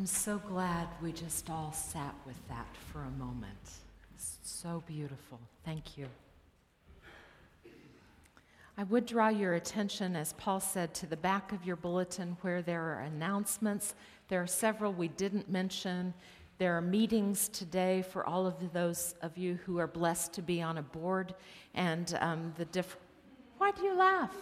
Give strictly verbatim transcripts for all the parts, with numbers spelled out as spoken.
I'm so glad we just all sat with that for a moment. It's so beautiful. Thank you. I would draw your attention, as Paul said, to the back of your bulletin where there are announcements. There are several we didn't mention. There are meetings today for all of those of you who are blessed to be on a board. And um, the diff- Why do you laugh?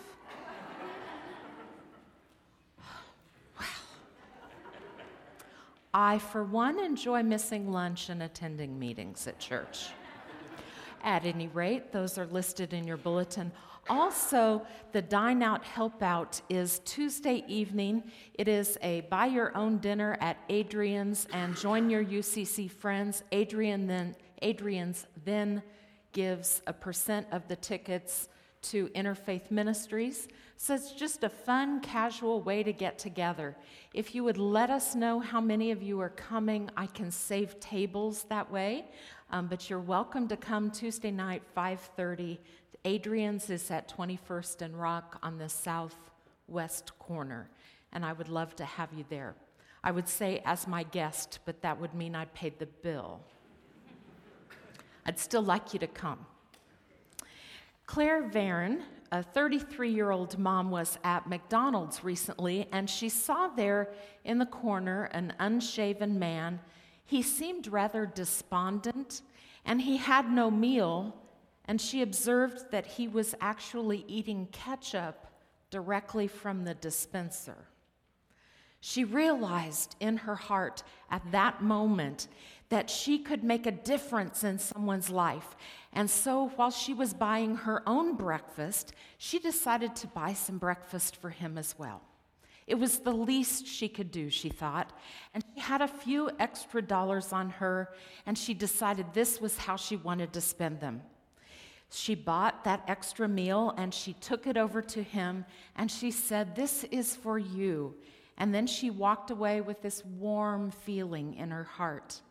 I, for one, enjoy missing lunch and attending meetings at church. At any rate, those are listed in your bulletin. Also, the Dine Out Help Out is Tuesday evening. It is a buy your own dinner at Adrian's and join your U C C friends. Adrian then, Adrian's then gives a percent of the tickets to Interfaith Ministries. So it's just a fun, casual way to get together. If you would let us know how many of you are coming, I can save tables that way. Um, but you're welcome to come Tuesday night, five thirty. Adrian's is at twenty-first and Rock on the southwest corner, and I would love to have you there. I would say as my guest, but that would mean I'd pay the bill. I'd still like you to come. Claire Varon, a thirty-three-year-old mom, was at McDonald's recently, and she saw there in the corner an unshaven man. He seemed rather despondent, and he had no meal, and she observed that he was actually eating ketchup directly from the dispenser. She realized in her heart at that moment that she could make a difference in someone's life. And so while she was buying her own breakfast, she decided to buy some breakfast for him as well. It was the least she could do, she thought. And she had a few extra dollars on her, and she decided this was how she wanted to spend them. She bought that extra meal, and she took it over to him, and she said, "This is for you." And then she walked away with this warm feeling in her heart.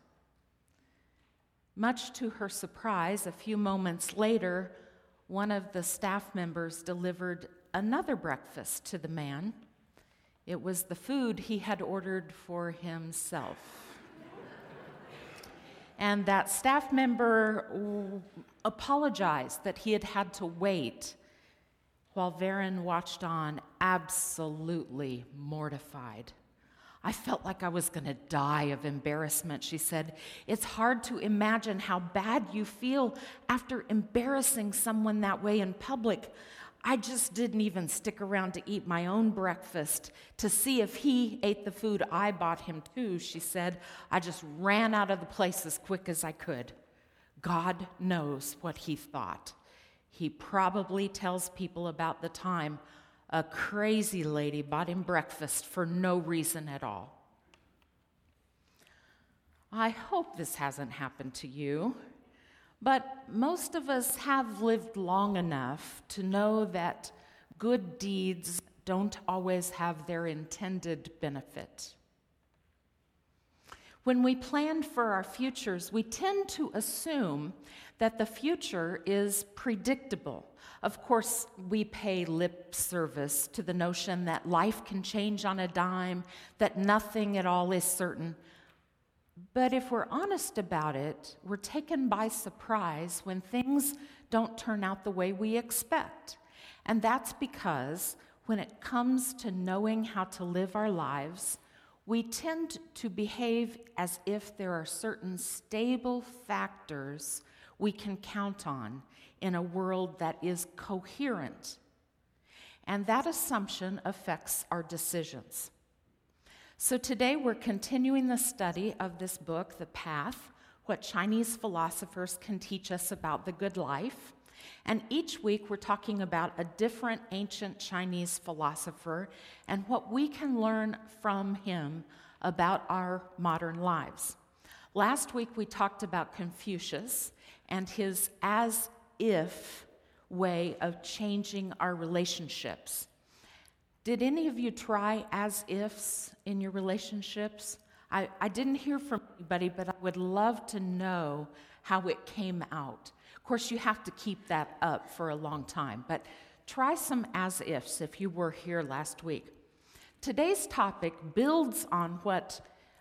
Much to her surprise, a few moments later, one of the staff members delivered another breakfast to the man. It was the food he had ordered for himself. And that staff member apologized that he had had to wait, while Varon watched on, absolutely mortified. "I felt like I was going to die of embarrassment," she said. "It's hard to imagine how bad you feel after embarrassing someone that way in public. I just didn't even stick around to eat my own breakfast to see if he ate the food I bought him too," she said. "I just ran out of the place as quick as I could." God knows what he thought. He probably tells people about the time a crazy lady bought him breakfast for no reason at all. I hope this hasn't happened to you, but most of us have lived long enough to know that good deeds don't always have their intended benefit. When we plan for our futures, we tend to assume that the future is predictable. Of course, we pay lip service to the notion that life can change on a dime, that nothing at all is certain. But if we're honest about it, we're taken by surprise when things don't turn out the way we expect. And that's because when it comes to knowing how to live our lives, we tend to behave as if there are certain stable factors we can count on in a world that is coherent. And that assumption affects our decisions. So today we're continuing the study of this book, The Path, What Chinese Philosophers Can Teach Us About the Good Life. And each week we're talking about a different ancient Chinese philosopher and what we can learn from him about our modern lives. Last week we talked about Confucius and his as-if way of changing our relationships. Did any of you try as-ifs in your relationships? I, I didn't hear from anybody, but I would love to know how it came out. Of course, you have to keep that up for a long time, but try some as-ifs if you were here last week. Today's topic builds on what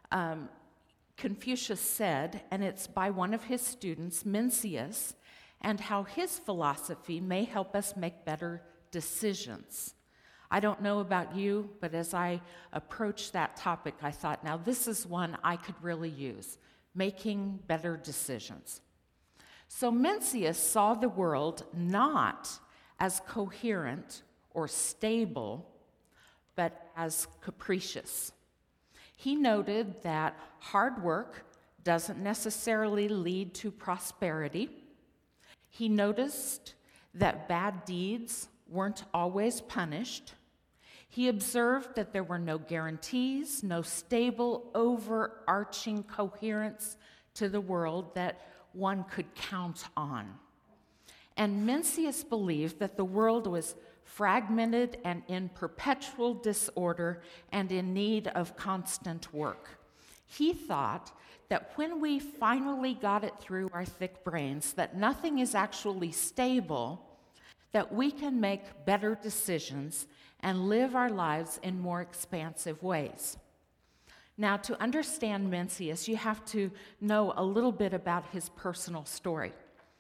um, Confucius said, and it's by one of his students, Mencius, and how his philosophy may help us make better decisions. I don't know about you, but as I approached that topic, I thought, now this is one I could really use, making better decisions. So Mencius saw the world not as coherent or stable, but as capricious. He noted that hard work doesn't necessarily lead to prosperity. He noticed that bad deeds weren't always punished. He observed that there were no guarantees, no stable, overarching coherence to the world that one could count on. And Mencius believed that the world was fragmented and in perpetual disorder and in need of constant work. He thought that when we finally got it through our thick brains that nothing is actually stable, that we can make better decisions and live our lives in more expansive ways. Now, to understand Mencius, you have to know a little bit about his personal story.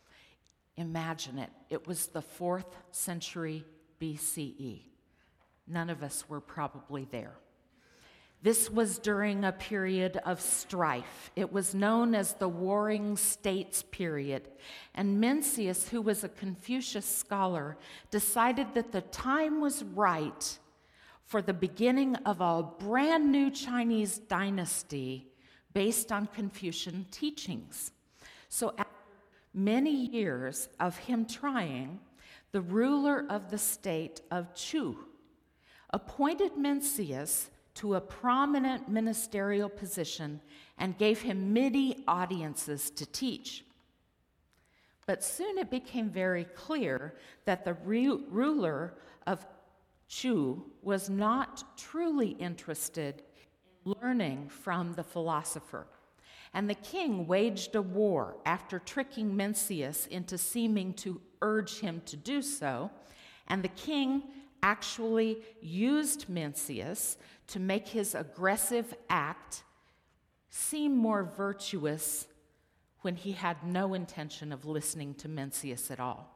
Imagine it. It was the fourth century B C E. None of us were probably there. This was during a period of strife. It was known as the Warring States period. And Mencius, who was a Confucius scholar, decided that the time was right for the beginning of a brand new Chinese dynasty based on Confucian teachings. So after many years of him trying, the ruler of the state of Chu appointed Mencius to a prominent ministerial position and gave him many audiences to teach. But soon it became very clear that the re- ruler of Chu was not truly interested in learning from the philosopher. And the king waged a war after tricking Mencius into seeming to urge him to do so, and the king actually used Mencius to make his aggressive act seem more virtuous when he had no intention of listening to Mencius at all.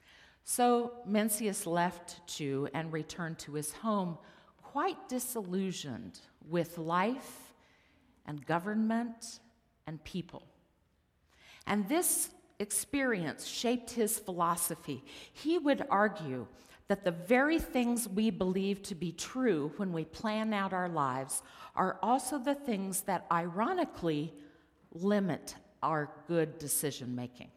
So Mencius left Chu and returned to his home quite disillusioned with life and government and people. And this experience shaped his philosophy. He would argue that the very things we believe to be true when we plan out our lives are also the things that ironically limit our good decision making.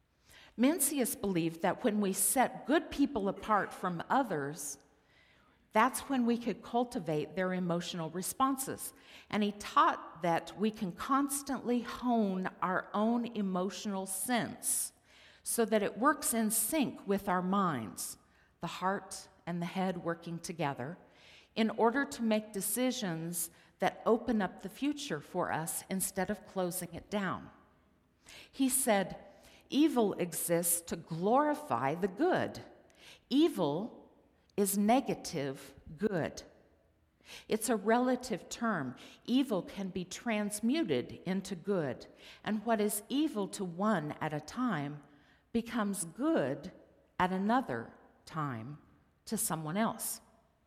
Mencius believed that when we set good people apart from others, that's when we could cultivate their emotional responses. And he taught that we can constantly hone our own emotional sense so that it works in sync with our minds, the heart and the head working together, in order to make decisions that open up the future for us instead of closing it down. He said, evil exists to glorify the good. Evil is negative good. It's a relative term. Evil can be transmuted into good, and what is evil to one at a time becomes good at another time to someone else.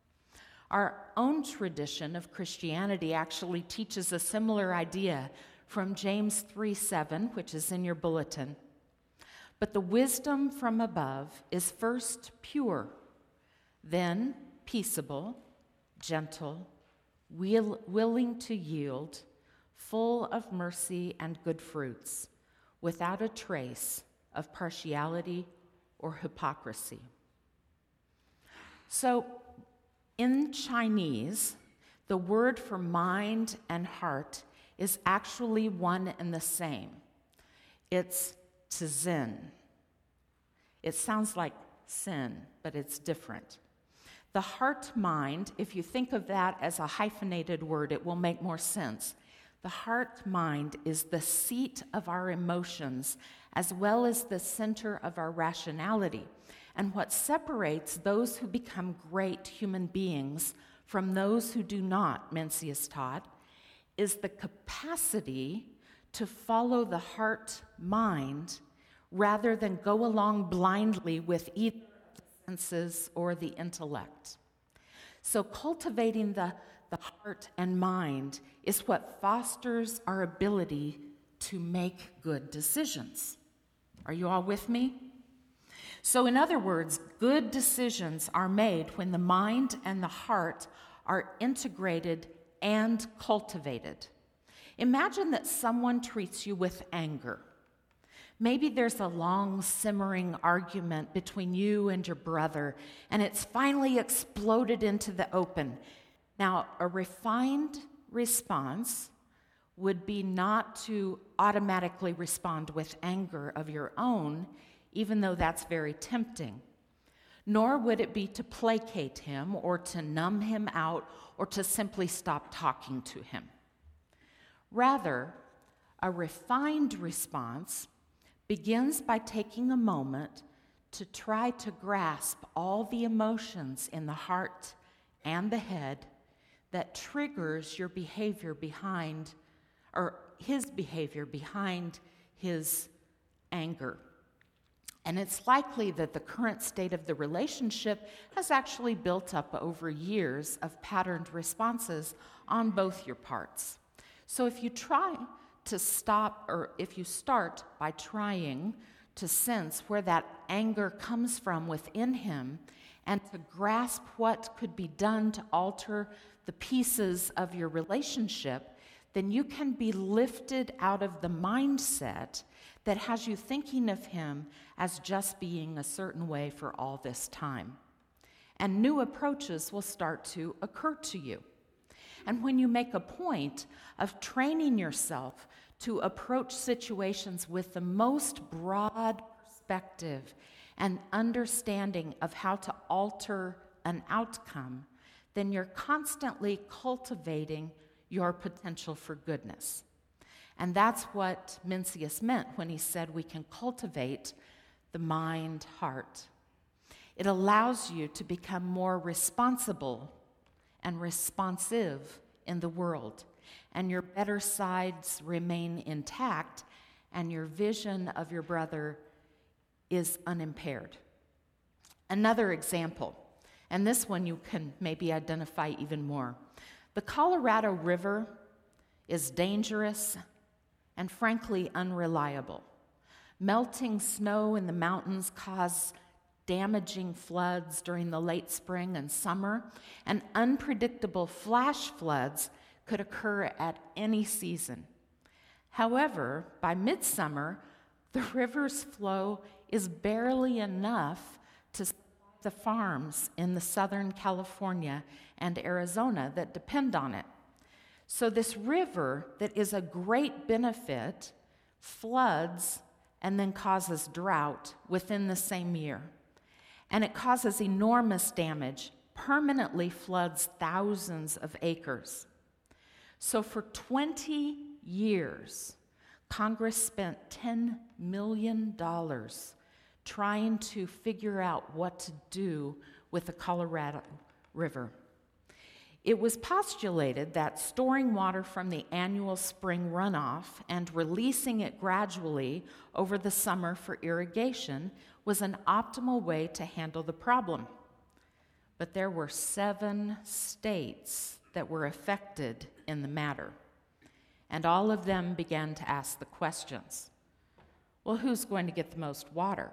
Our own tradition of Christianity actually teaches a similar idea from James three seven, which is in your bulletin. But the wisdom from above is first pure, then peaceable, gentle, will, willing to yield, full of mercy and good fruits, without a trace of partiality or hypocrisy. So, in Chinese, the word for mind and heart is actually one and the same. It's tzin. It sounds like sin, but it's different. The heart-mind, if you think of that as a hyphenated word, it will make more sense. The heart-mind is the seat of our emotions as well as the center of our rationality. And what separates those who become great human beings from those who do not, Mencius taught, is the capacity to follow the heart-mind rather than go along blindly with either the senses or the intellect. So cultivating the, the heart and mind is what fosters our ability to make good decisions. Are you all with me? So in other words, good decisions are made when the mind and the heart are integrated and cultivated. Imagine that someone treats you with anger. Maybe there's a long simmering argument between you and your brother, and it's finally exploded into the open. Now, a refined response would be not to automatically respond with anger of your own, even though that's very tempting. Nor would it be to placate him or to numb him out or to simply stop talking to him. Rather, a refined response begins by taking a moment to try to grasp all the emotions in the heart and the head that triggers your behavior behind, or his behavior behind his anger. And it's likely that the current state of the relationship has actually built up over years of patterned responses on both your parts. So if you try to stop, or if you start by trying to sense where that anger comes from within him and to grasp what could be done to alter the pieces of your relationship, then you can be lifted out of the mindset that has you thinking of him as just being a certain way for all this time. And new approaches will start to occur to you. And when you make a point of training yourself to approach situations with the most broad perspective and understanding of how to alter an outcome, then you're constantly cultivating your potential for goodness. And that's what Mencius meant when he said we can cultivate the mind heart. It allows you to become more responsible and responsive in the world, and your better sides remain intact, and your vision of your brother is unimpaired. Another example, and this one you can maybe identify even more. The Colorado River is dangerous and frankly unreliable. Melting snow in the mountains cause damaging floods during the late spring and summer, and unpredictable flash floods could occur at any season. However, by midsummer, the river's flow is barely enough to supply the farms in the Southern California and Arizona that depend on it. So this river that is a great benefit floods and then causes drought within the same year. And it causes enormous damage, permanently floods thousands of acres. So for twenty years, Congress spent ten million dollars trying to figure out what to do with the Colorado River. It was postulated that storing water from the annual spring runoff and releasing it gradually over the summer for irrigation was an optimal way to handle the problem. But there were seven states that were affected in the matter, and all of them began to ask the questions. Well, who's going to get the most water?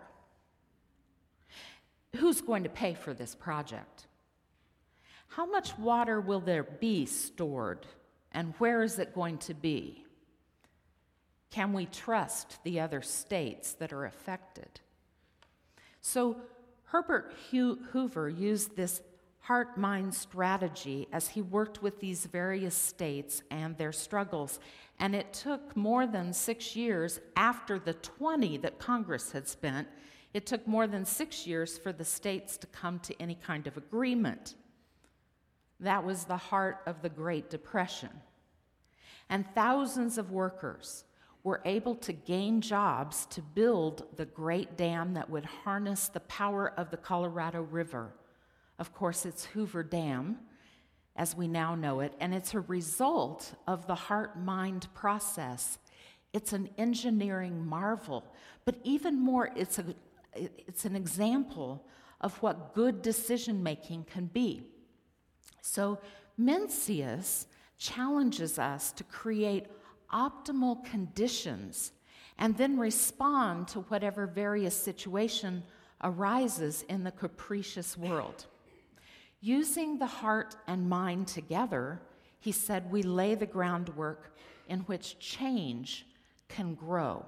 Who's going to pay for this project? How much water will there be stored, and where is it going to be? Can we trust the other states that are affected? So Herbert Hoover used this heart-mind strategy as he worked with these various states and their struggles, and it took more than six years after the twenty that Congress had spent. It took more than six years for the states to come to any kind of agreement. That was the heart of the Great Depression. And thousands of workers were able to gain jobs to build the great dam that would harness the power of the Colorado River. Of course, it's Hoover Dam, as we now know it, and it's a result of the heart-mind process. It's an engineering marvel, but even more, it's a it's an example of what good decision-making can be. So Mencius challenges us to create optimal conditions and then respond to whatever various situation arises in the capricious world. Using the heart and mind together, he said, we lay the groundwork in which change can grow.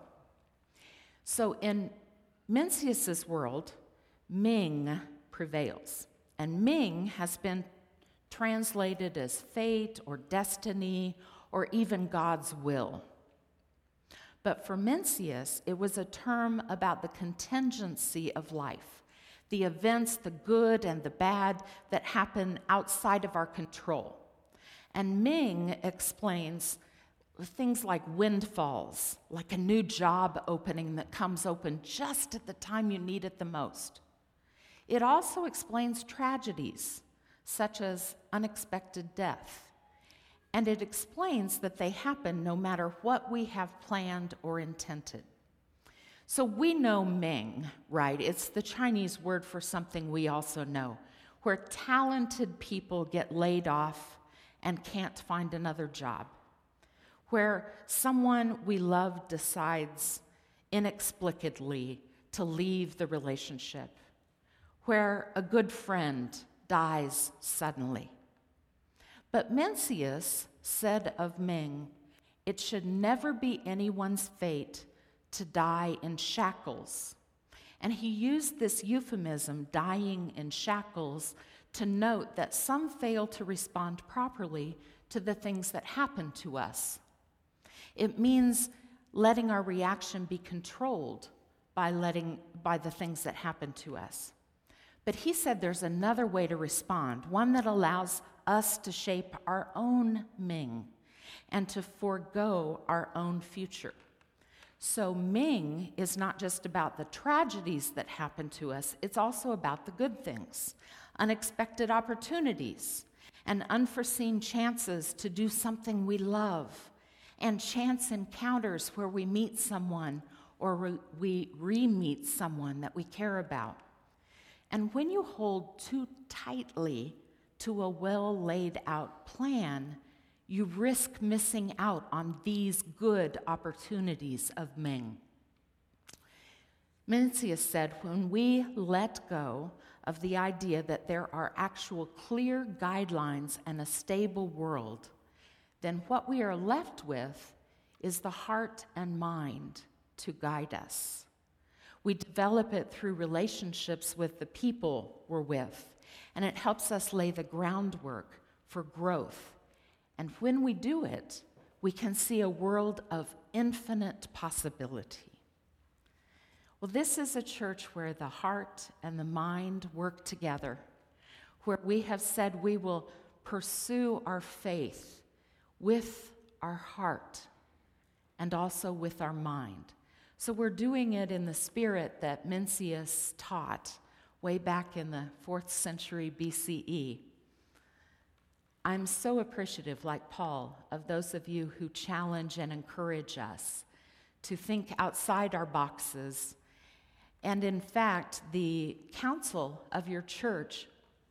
So in Mencius's world, Ming prevails. And Ming has been translated as fate or destiny or even God's will. But for Mencius, it was a term about the contingency of life, the events, the good and the bad that happen outside of our control. And Ming explains things like windfalls, like a new job opening that comes open just at the time you need it the most. It also explains tragedies, such as unexpected death. And it explains that they happen no matter what we have planned or intended. So we know Ming, right? It's the Chinese word for something we also know, where talented people get laid off and can't find another job, where someone we love decides inexplicably to leave the relationship, where a good friend dies suddenly. But Mencius said of Ming, it should never be anyone's fate to die in shackles. And he used this euphemism, dying in shackles, to note that some fail to respond properly to the things that happen to us. It means letting our reaction be controlled by letting by the things that happen to us. But he said there's another way to respond, one that allows us to shape our own Ming and to forego our own future. So Ming is not just about the tragedies that happen to us, it's also about the good things, unexpected opportunities, and unforeseen chances to do something we love, and chance encounters where we meet someone or re- we re-meet someone that we care about. And when you hold too tightly to a well-laid-out plan, you risk missing out on these good opportunities of Ming. Mencius said, when we let go of the idea that there are actual clear guidelines and a stable world, then what we are left with is the heart and mind to guide us. We develop it through relationships with the people we're with, and it helps us lay the groundwork for growth. And when we do it, we can see a world of infinite possibility. Well, this is a church where the heart and the mind work together, where we have said we will pursue our faith with our heart and also with our mind. So we're doing it in the spirit that Mencius taught way back in the fourth century B C E. I'm so appreciative, like Paul, of those of you who challenge and encourage us to think outside our boxes. And in fact, the council of your church,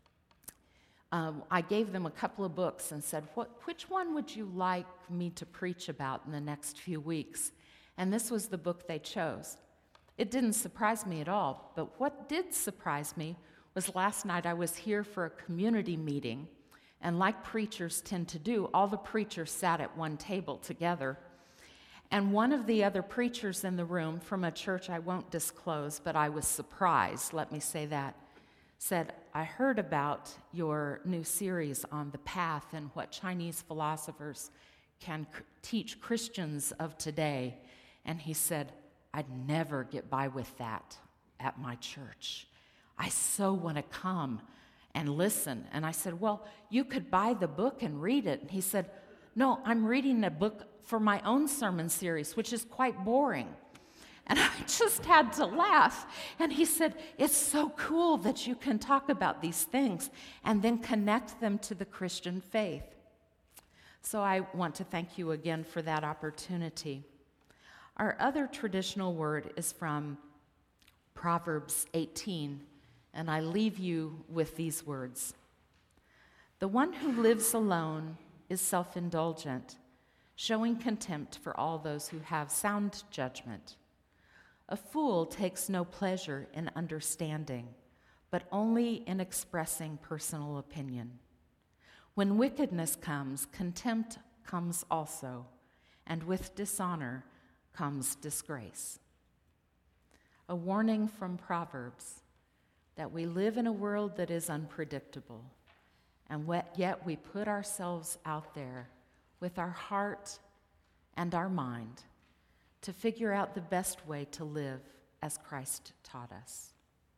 um, I gave them a couple of books and said, what, which one would you like me to preach about in the next few weeks? And this was the book they chose. It didn't surprise me at all, but what did surprise me was last night I was here for a community meeting, and like preachers tend to do, all the preachers sat at one table together. And one of the other preachers in the room from a church I won't disclose, but I was surprised, let me say that, said, I heard about your new series on the path and what Chinese philosophers can c- teach Christians of today. And he said, I'd never get by with that at my church. I so want to come and listen. And I said, well, you could buy the book and read it. And he said, no, I'm reading a book for my own sermon series, which is quite boring. And I just had to laugh. And he said, it's so cool that you can talk about these things and then connect them to the Christian faith. So I want to thank you again for that opportunity. Our other traditional word is from Proverbs eighteen, and I leave you with these words. The one who lives alone is self-indulgent, showing contempt for all those who have sound judgment. A fool takes no pleasure in understanding, but only in expressing personal opinion. When wickedness comes, contempt comes also, and with dishonor comes disgrace. A warning from Proverbs that we live in a world that is unpredictable, and yet we put ourselves out there with our heart and our mind to figure out the best way to live as Christ taught us.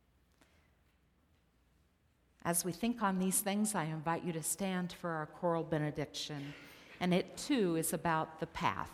As we think on these things, I invite you to stand for our choral benediction, and it too is about the path.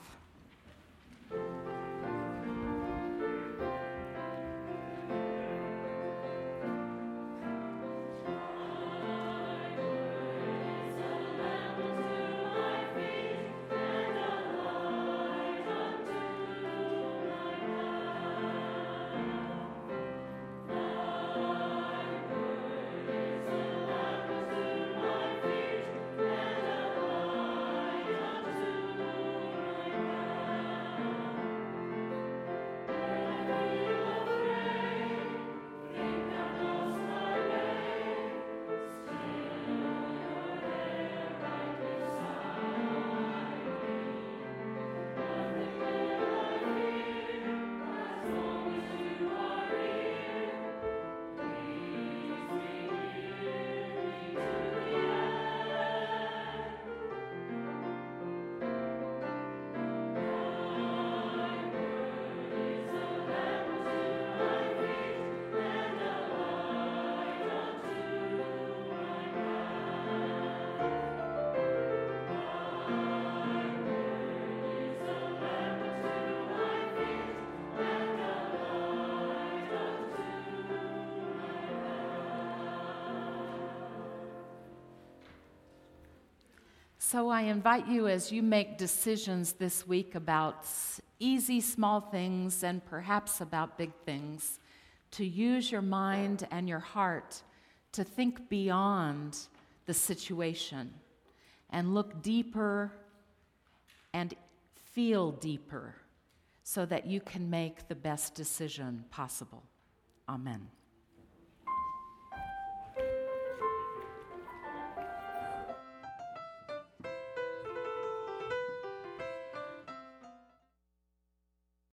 So I invite you, as you make decisions this week about easy, small things and perhaps about big things, to use your mind and your heart to think beyond the situation and look deeper and feel deeper so that you can make the best decision possible. Amen.